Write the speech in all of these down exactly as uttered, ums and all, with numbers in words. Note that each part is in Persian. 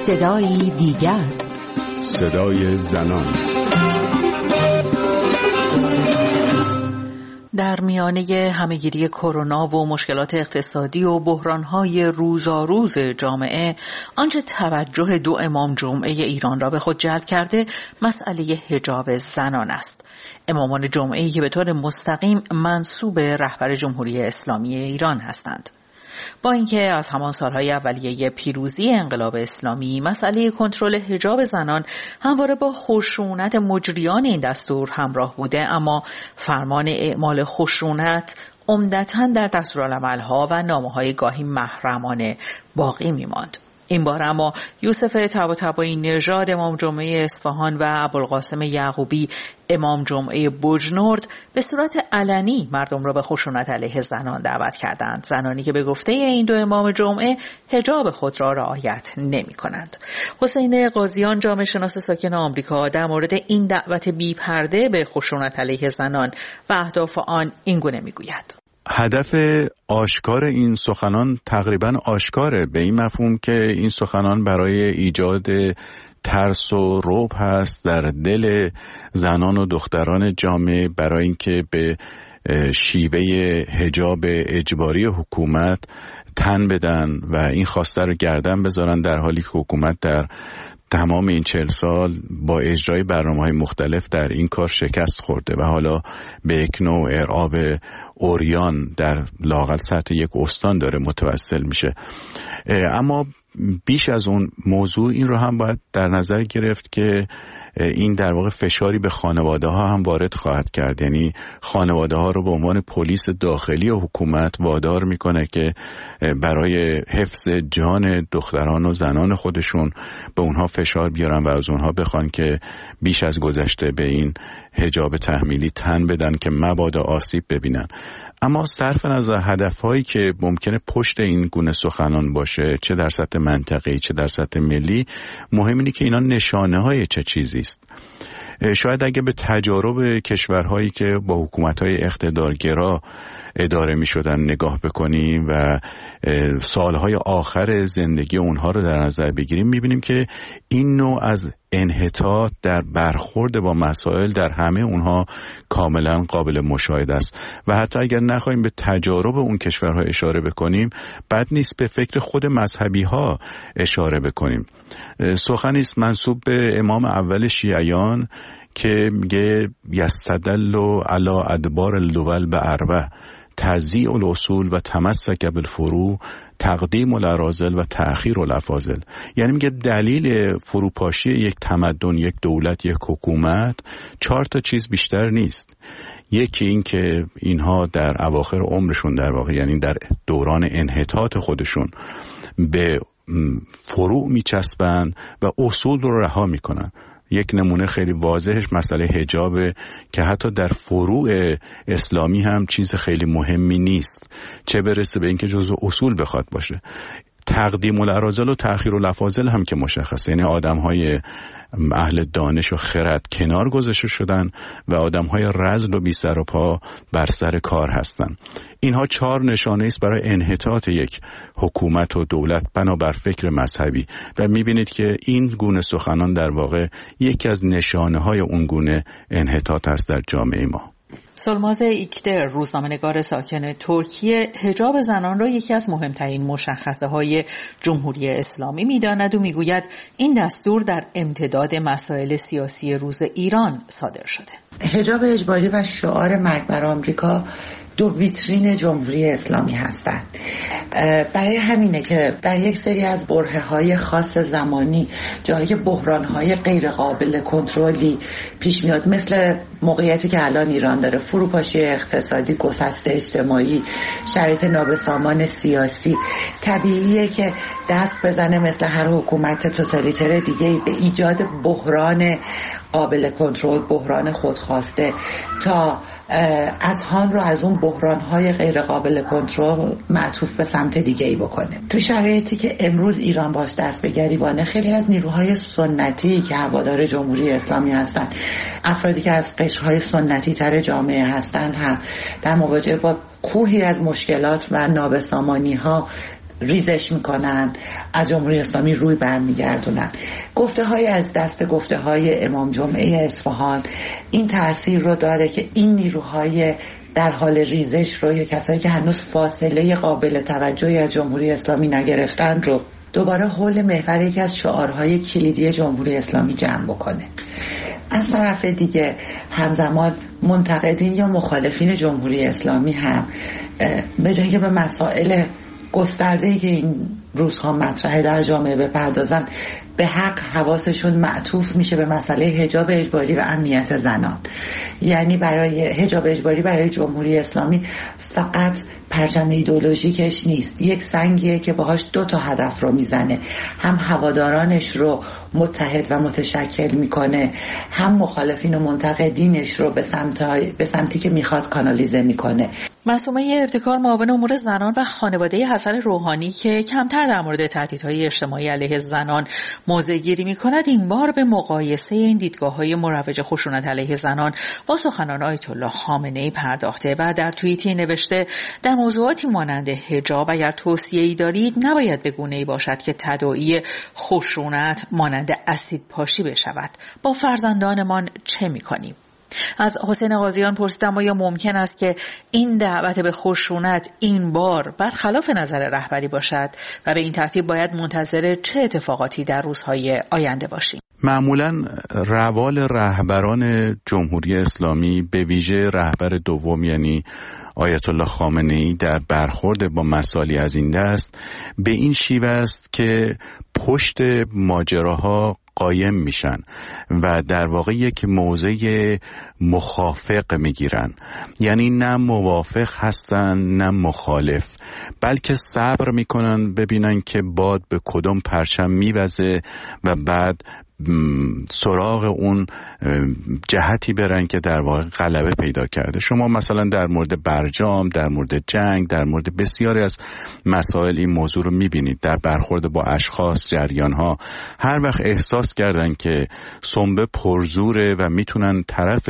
صدایی دیگر، صدای زنان. در میانه همه‌گیری کرونا و مشکلات اقتصادی و بحران‌های روزاروز جامعه، آنچه توجه دو امام جمعه ایران را به خود جلب کرده مسئله حجاب زنان است. امامان جمعه‌ای که به طور مستقیم منسوب رهبر جمهوری اسلامی ایران هستند. با اینکه از همان سالهای اولیه پیروزی انقلاب اسلامی مسئله کنترل حجاب زنان همواره با خشونت مجریان این دستور همراه بوده، اما فرمان اعمال خشونت عمدتاً در دستورالعمل‌ها و نامه‌های گاهی محرمانه باقی می‌ماند. این بار اما یوسف طباطبایی نژاد امام جمعه اصفهان و ابوالقاسم یعقوبی امام جمعه بجنورد به صورت علنی مردم را به خشونت علیه زنان دعوت کردند، زنانی که به گفته این دو امام جمعه حجاب خود را رعایت نمی کنند. حسین قاضیان جامعه شناس ساکن آمریکا در مورد این دعوت بی پرده به خشونت علیه زنان و اهداف آن این گونه می گوید: هدف آشکار این سخنان تقریبا آشکاره، به این مفهوم که این سخنان برای ایجاد ترس و رعب هست در دل زنان و دختران جامعه، برای اینکه به شیوه حجاب اجباری حکومت تن بدن و این خواسته رو گردن بذارن، در حالی که حکومت در تمام این چهل سال با اجرای برنامه‌های مختلف در این کار شکست خورده و حالا به یک نوع ارعاب اوریان در لااقل سطح یک استان داره متوسل میشه. اما بیش از اون موضوع این رو هم باید در نظر گرفت که این در واقع فشاری به خانواده ها هم وارد خواهد کرد، یعنی خانواده ها رو به عنوان پلیس داخلی و حکومت وادار میکنه که برای حفظ جان دختران و زنان خودشون به اونها فشار بیارن و از اونها بخوان که بیش از گذشته به این حجاب تحمیلی تن بدن که مبادا آسیب ببینن. اما صرف نظر هدفهایی که ممکنه پشت این گونه سخنان باشه، چه در سطح منطقه‌ای چه در سطح ملی، مهم اینه که اینا نشانه های چه چیزی است. شاید اگه به تجارب کشورهایی که با حکومت‌های اقتدارگرا اداره می شدن نگاه بکنیم و سالهای آخر زندگی اونها رو در نظر بگیریم، می بینیم که این نوع از انحطاط در برخورد با مسائل در همه اونها کاملا قابل مشاهده است و حتی اگر نخواهیم به تجارب اون کشورها اشاره بکنیم، بد نیست به فکر خود مذهبی ها اشاره بکنیم. سخنی است منسوب به امام اول شیعیان که میگه یستدل علی ادبار الدول به اربع تضییع الاصول و تمسک بالفروع تقدیم الاراذل و تأخیر الافاضل. یعنی میگه دلیل فروپاشی یک تمدن، یک دولت، یک حکومت چهار تا چیز بیشتر نیست. یکی این که اینها در اواخر عمرشون، در واقع یعنی در دوران انحطاط خودشون، به فروع میچسبن و اصول رو رها میکنن. یک نمونه خیلی واضحش مسئله حجابه که حتی در فروع اسلامی هم چیز خیلی مهمی نیست، چه برسه به اینکه جزو اصول بخواد باشه. تقدیم الاراذل و تأخیر الافاضل هم که مشخصه، یعنی آدم‌های اهل دانش و خرد کنار گذاشته شدن و آدم‌های رذل و بی سر و پا بر سر کار هستن. اینها چهار نشانه است برای انحطاط یک حکومت و دولت بنابر فکر مذهبی و می‌بینید که این گونه سخنان در واقع یکی از نشانه‌های اون گونه انحطاط است در جامعه ما. سلماز ایکدر، روزنامه‌نگار ساکن ترکیه، حجاب زنان را یکی از مهمترین مشخصه‌های جمهوری اسلامی می‌داند و می‌گوید این دستور در امتداد مسائل سیاسی روز ایران صادر شده. حجاب اجباری و شعار مرگ بر آمریکا دو ویترین جمهوری اسلامی هستند. برای همینه که در یک سری از برهه‌های خاص زمانی جایی بحران‌های غیر قابل کنترلی پیش میاد، مثل موقعیتی که الان ایران داره، فروپاشی اقتصادی، گسست اجتماعی، شرایط نابسامان سیاسی، طبیعیه که دست بزنه مثل هر حکومت توتالیتر دیگه‌ای به ایجاد بحران قابل کنترل، بحران خودخواسته، تا از هان رو از اون بحران‌های غیر قابل کنترل معطوف به سمت دیگه‌ای بکنه. تو شرایطی که امروز ایران باش دست به گریبانه، خیلی از نیروهای سنتی که هوادار جمهوری اسلامی هستن، افرادی که از قشرهای سنتی تر جامعه هستن، هم در مواجهه با کوهی از مشکلات و نابسامانی‌ها ریزش میکنن، از جمهوری اسلامی روی برمیگردونن. گفته های از دست گفته های امام جمعه اصفهان این تأثیر رو داره که این نیروهای در حال ریزش رو یا کسایی که هنوز فاصله قابل توجهی از جمهوری اسلامی نگرفتن رو دوباره حول محور یکی از شعارهای کلیدی جمهوری اسلامی جمع بکنه. از طرف دیگه همزمان منتقدین یا مخالفین جمهوری اسلامی هم به جای که به مسائل گسترده‌ای که این روزها مطرحه در جامعه بپردازن، به حق حواسشون معطوف میشه به مسئله حجاب اجباری و امنیت زنان. یعنی برای حجاب اجباری برای جمهوری اسلامی فقط پرچم ایدئولوژیکش نیست، یک سنگیه که باهاش دو تا هدف رو میزنه، هم هوادارانش رو متحد و متشکل میکنه، هم مخالفین و منتقدینش رو به سمت به سمتی که میخواد کانالیزه میکنه. معصومه ابتکار، معاون امور زنان و خانواده حسن روحانی که کمتر در مورد تهدیدهای اجتماعی علیه زنان موضع گیری میکند، این بار به مقایسه این دیدگاه‌های مروج خشونت علیه زنان با سخنان آیت الله خامنه‌ای پرداخته و در توییتی نوشته در موضوعاتی مانند حجاب اگر توصیه‌ای دارید نباید به گونه‌ای باشد که تداعی خشونت مانند اسید پاشی بشود. با فرزندانمان چه می‌کنیم؟ از حسین قاضیان پرسیدم آیا ممکن است که این دعوت به خشونت این بار برخلاف نظر رهبری باشد و به این ترتیب باید منتظر چه اتفاقاتی در روزهای آینده باشیم؟ معمولاً روال رهبران جمهوری اسلامی به ویژه رهبر دوم یعنی آیت الله خامنه‌ای در برخورد با مسائلی از این دست به این شیوه است که پشت ماجراها قایم میشن و در واقع یک موضع مخافق میگیرن، یعنی نه موافق هستن نه مخالف، بلکه صبر میکنن ببینن که باد به کدوم پرچم میوزه و بعد سراغ اون جهتی برن که در واقع غلبه پیدا کرده. شما مثلا در مورد برجام، در مورد جنگ، در مورد بسیاری از مسائل این موضوع رو میبینید. در برخورد با اشخاص، جریانها، هر وقت احساس کردن که سنبه پرزوره و میتونن طرف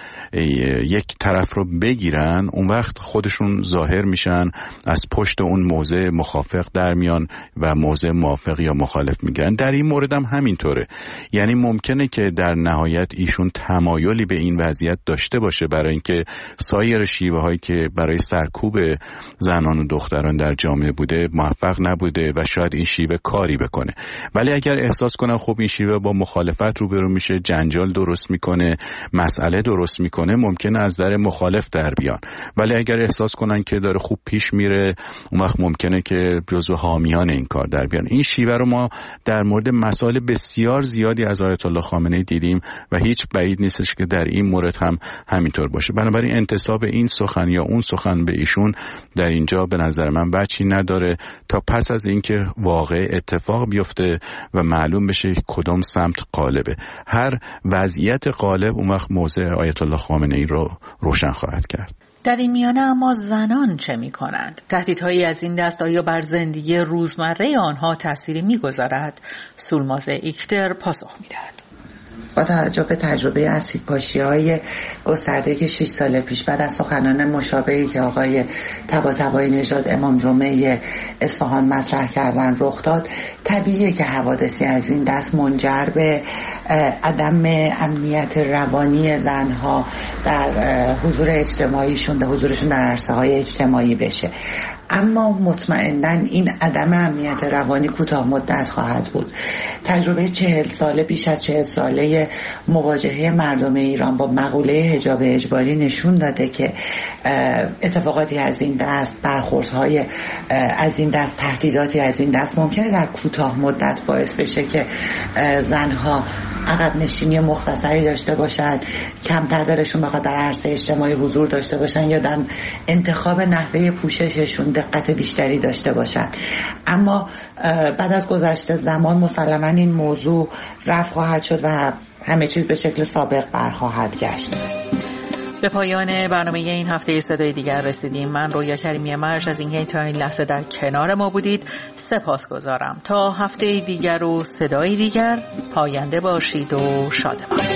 یک طرف رو بگیرن، اون وقت خودشون ظاهر میشن، از پشت اون موضع مخافق در میان و موضع موافق یا مخالف میگیرن. در این مورد هم همینطوره. یعنی ممکنه که در نهایت ایشون تمایلی به این وضعیت داشته باشه برای اینکه سایر شیوه هایی که برای سرکوب زنان و دختران در جامعه بوده موفق نبوده و شاید این شیوه کاری بکنه. ولی اگر احساس کنن خب این شیوه با مخالفت روبرو میشه، جنجال درست میکنه، مسئله درست میکنه، ممکنه از در مخالف در بیان. ولی اگر احساس کنن که داره خوب پیش میره، اون وقت ممکنه که جزو حامیان این کار در بیان. این شیوه رو ما در مورد مسائل بسیار زیادی از آیت الله خامنه‌ای دیدیم و هیچ بعید نیستش که در این مورد هم همینطور باشه. بنابراین انتساب این سخن یا اون سخن به ایشون در اینجا به نظر من بچی نداره تا پس از اینکه واقع اتفاق بیفته و معلوم بشه کدام سمت غالبه. هر وضعیت غالب اون وقت موضع آیت الله خامنه‌ای رو روشن خواهد کرد. در این میانه اما زنان چه می کنند؟ تهدیدهایی از این دست آیا بر زندگی روزمره آنها تأثیری می گذارد؟ سولماز ایکتر پاسخ می دهد. با توجه به تجربه اسیدپاشی‌های گسترده که شش سال پیش بعد از سخنان مشابهی که آقای طباطبایی نژاد امام جمعه اصفهان مطرح کردن رخ داد، طبیعیه که حوادثی از این دست منجر به عدم امنیت روانی زنها در حضور اجتماعیشون، در حضورشون در عرصه‌های اجتماعی بشه. اما مطمئناً این عدم امنیت روانی کوتاه مدت خواهد بود. تجربه چهل ساله بیش از چهل ساله مواجهه مردم ایران با مقوله حجاب اجباری نشون داده که اتفاقاتی از این دست، برخوردهای از این دست، تهدیداتی از این دست ممکنه در کوتاه مدت باعث بشه که زنها عقب نشینی مختصری داشته باشن، کمتر دلشون بخواد در عرصه اجتماعی حضور داشته باشن یا در انتخاب نحوه پوشششون دقت بیشتری داشته باشن. اما بعد از گذشت زمان مسلماً این موضوع رفع خواهد شد و همه چیز به شکل سابق برخواهد گشت. به پایان برنامه این هفته صدای دیگر رسیدیم. من رویا کریمی مرج از اینکه تا این لحظه در کنار ما بودید سپاسگزارم. تا هفته دیگر و صدای دیگر پاینده باشید و شادمان.